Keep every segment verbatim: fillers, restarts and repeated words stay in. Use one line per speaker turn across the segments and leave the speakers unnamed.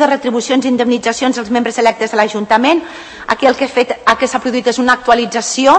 de retribucions i indemnitzacions als membres electes de l'Ajuntament. Aquí el que s'ha produït és una actualització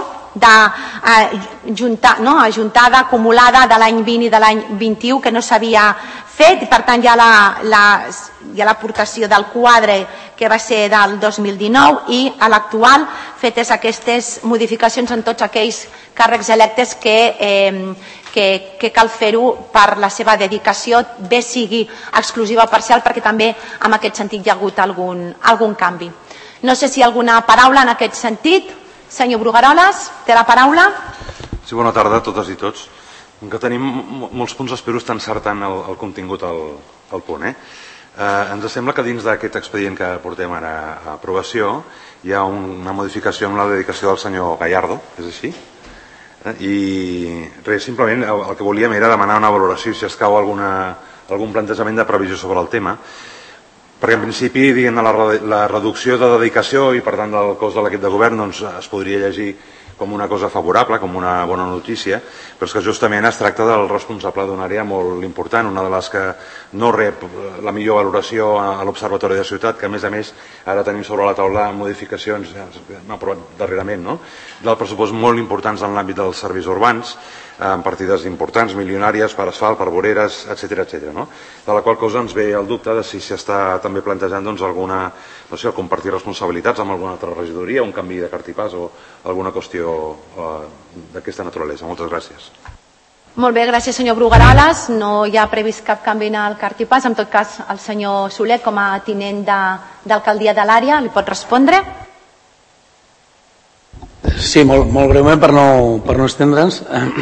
ajuntada, acumulada de l'any vint i de l'any vint-i-u que no s'havia fet i per tant hi ha l'aportació del quadre que va ser del dos mil dinou i a l'actual fetes aquestes modificacions en tots aquells càrrecs electes que que cal fer-ho per la seva dedicació, bé sigui exclusiva o parcial, perquè també en aquest sentit hi ha hagut algun canvi. No sé si hi ha alguna paraula en aquest sentit. Senyor Brugueroles, té la paraula.
Sí, bona tarda a totes i tots. Com que tenim molts punts, espero estar encertant el contingut al punt. Ens sembla que dins d'aquest expedient que portem ara a aprovació hi ha una modificació amb la dedicació del senyor Gallardo, és així? I res, simplement el que volíem era demanar una valoració, si escau algun plantejament de previsió sobre el tema, perquè en principi la reducció de dedicació i per tant del cost de l'equip de govern es podria llegir com una cosa favorable, com una bona notícia, però és que justament es tracta del responsable d'una àrea molt important, una de les que no rep la millor valoració a l'Observatori de Ciutat, que a més a més ara tenim sobre la taula modificacions, hem aprovat darrerament, del pressupost molt importants en l'àmbit dels serveis urbans, amb partides importants, milionàries, per asfalt, per voreres, etcètera. De la qual cosa ens ve el dubte de si s'està també plantejant alguna, no sé, compartir responsabilitats amb alguna altra regidoria, un canvi de cartipàs o alguna qüestió d'aquesta naturalesa. Moltes gràcies.
Molt bé, gràcies senyor Brugueroles. No hi ha previst cap canvi en el cartipàs. En tot cas, el senyor Soler, com a tinent d'alcaldia de l'àrea, li pot respondre?
Sí, molt breument per no estendre'ns.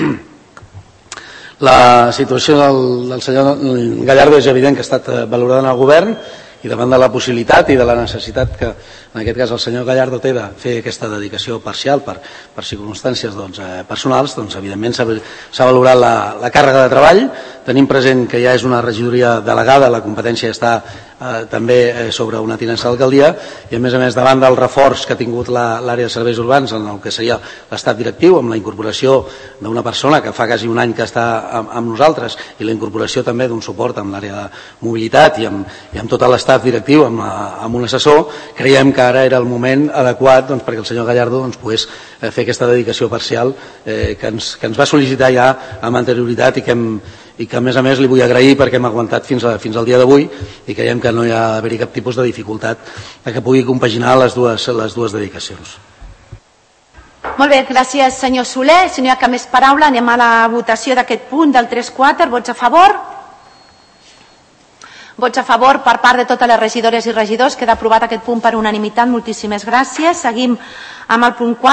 La situació del senyor Gallardo és evident que ha estat valorada en el govern i davant de la possibilitat i de la necessitat que en aquest cas el senyor Gallardo té de fer aquesta dedicació parcial per circumstàncies personals, doncs evidentment s'ha valorat la càrrega de treball. Tenim present que ja és una regidoria delegada, la competència està també sobre una tinença d'alcaldia i a més a més davant del reforç que ha tingut l'àrea de serveis urbans en el que seria l'estat directiu amb la incorporació d'una persona que fa quasi un any que està amb nosaltres i la incorporació també d'un suport amb l'àrea de mobilitat i amb tot l'estat directiu, amb un assessor, creiem que ara era el moment adequat perquè el senyor Gallardo pogués fer aquesta dedicació parcial que ens va sol·licitar ja amb anterioritat i que i que a més a més li vull agrair perquè hem aguantat fins al dia d'avui i creiem que no hi ha d'haver-hi cap tipus de dificultat que pugui compaginar les dues dedicacions.
Molt bé, gràcies senyor Soler. Si no hi ha cap més paraula, anem a la votació d'aquest punt del tres quatre. Vots a favor? Vots a favor per part de totes les regidores i regidors. Queda aprovat aquest punt per unanimitat. Moltíssimes gràcies. Seguim amb el punt quatre.